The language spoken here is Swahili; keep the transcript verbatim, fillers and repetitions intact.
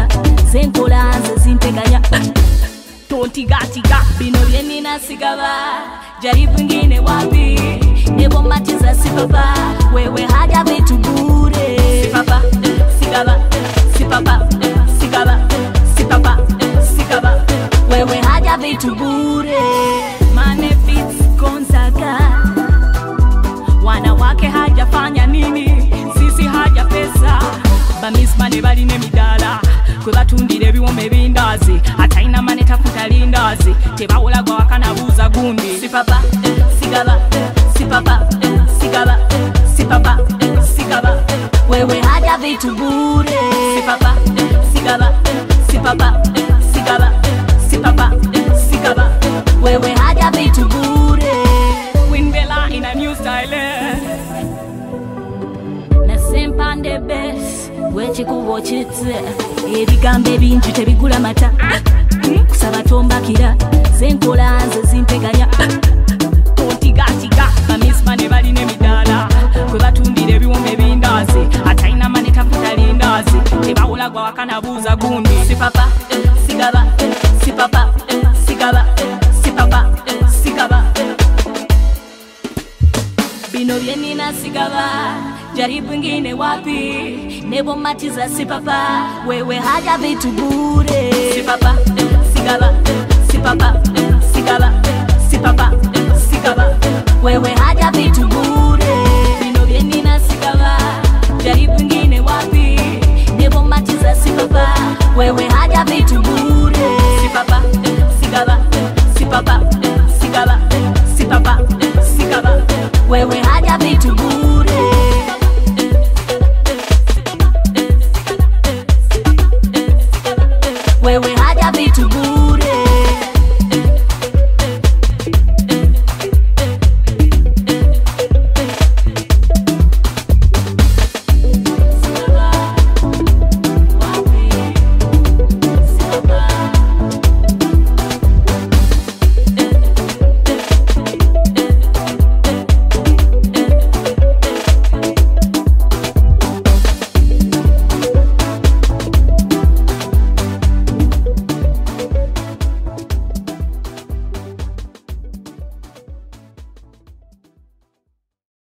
zenkola nze zinteganya tontiga tiga bino byenina sigaba jaribu ngine wapi nebo matiza sipapa wewe haja vitu bure sipapa sigaba sipapa sigaba sipapa sigaba wewe haja vitu bure mane beats Gonzaga wanawake hajafanya nini sisi haja pesa bamismane bali ne midala kwe batundire biwome bindazi ataina mane tafuta lindazi tebawula gwa wakanabuza gundi sipapa sigaba sipapa sigaba sipapa sigaba wewe haja vitu bure sipapa sigaba sipapa sigaba sipapa sigaba wewe haja vitu bure Winbella in a new style na sempande best wechi kubochitse ebigambe bingi tebigula mata kusaba tombakira zenkola nze zinteganya tontigatiga bamismane bali ne midala kwe batundire ebiwombe bindazi ataina mane tafuta lindazi tebawula gwa wakanabuza gundi sipapa sigaba sipapa sigaba sipapa sigaba bino byenina sigaba jaribu ngine wapi nebo matiza sipapa wewe haja vitu bure sipapa sigaba sipapa sigaba sipapa sigaba wewe